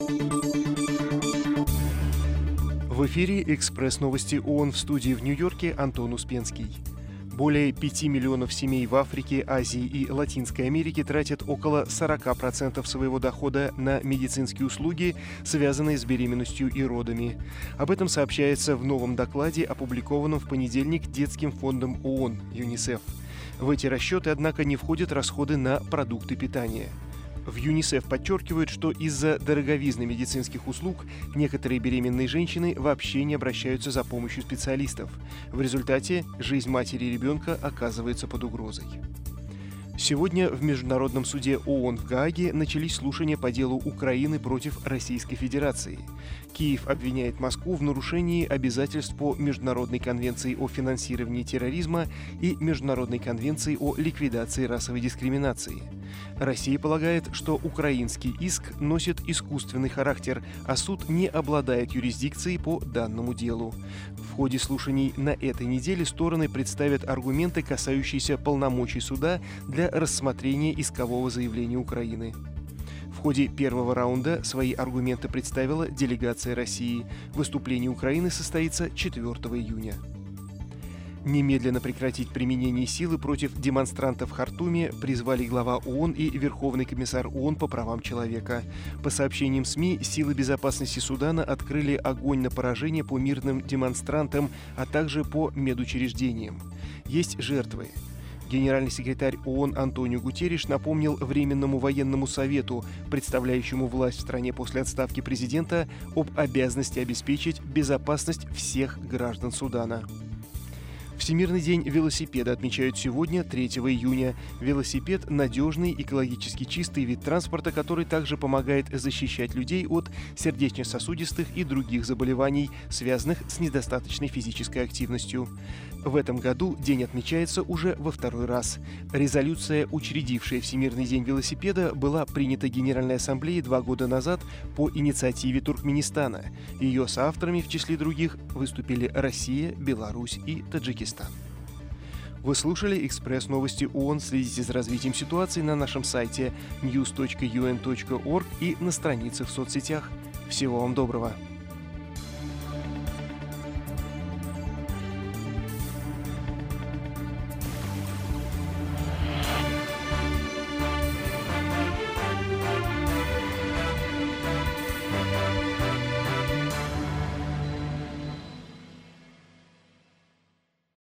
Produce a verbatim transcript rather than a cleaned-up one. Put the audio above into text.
В эфире «Экспресс-новости ООН», в студии в Нью-Йорке Антон Успенский. Более пяти миллионов семей в Африке, Азии и Латинской Америке тратят около сорока процентов своего дохода на медицинские услуги, связанные с беременностью и родами. Об этом сообщается в новом докладе, опубликованном в понедельник Детским фондом ООН ЮНИСЕФ. В эти расчеты, однако, не входят расходы на продукты питания. В ЮНИСЕФ подчеркивают, что из-за дороговизны медицинских услуг некоторые беременные женщины вообще не обращаются за помощью специалистов. В результате жизнь матери и ребенка оказывается под угрозой. Сегодня в Международном суде ООН в Гааге начались слушания по делу Украины против Российской Федерации. Киев обвиняет Москву в нарушении обязательств по Международной конвенции о финансировании терроризма и Международной конвенции о ликвидации расовой дискриминации. Россия полагает, что украинский иск носит искусственный характер, а суд не обладает юрисдикцией по данному делу. В ходе слушаний на этой неделе стороны представят аргументы, касающиеся полномочий суда для рассмотрения искового заявления Украины. В ходе первого раунда свои аргументы представила делегация России. Выступление Украины состоится четвёртого июня. Немедленно прекратить применение силы против демонстрантов в Хартуме призвали глава ООН и Верховный комиссар ООН по правам человека. По сообщениям СМИ, силы безопасности Судана открыли огонь на поражение по мирным демонстрантам, а также по медучреждениям. Есть жертвы. Генеральный секретарь ООН Антонио Гутерриш напомнил Временному военному совету, представляющему власть в стране после отставки президента, об обязанности обеспечить безопасность всех граждан Судана. Всемирный день велосипеда отмечают сегодня, третьего июня. Велосипед – надежный, экологически чистый вид транспорта, который также помогает защищать людей от сердечно-сосудистых и других заболеваний, связанных с недостаточной физической активностью. В этом году день отмечается уже во второй раз. Резолюция, учредившая Всемирный день велосипеда, была принята Генеральной Ассамблеей два года назад по инициативе Туркменистана. Ее соавторами, в числе других, выступили Россия, Беларусь и Таджикистан. Вы слушали «Экспресс-новости ООН». Следите за развитием ситуации на нашем сайте ньюс точка ю эн точка орг и на страницах в соцсетях. Всего вам доброго!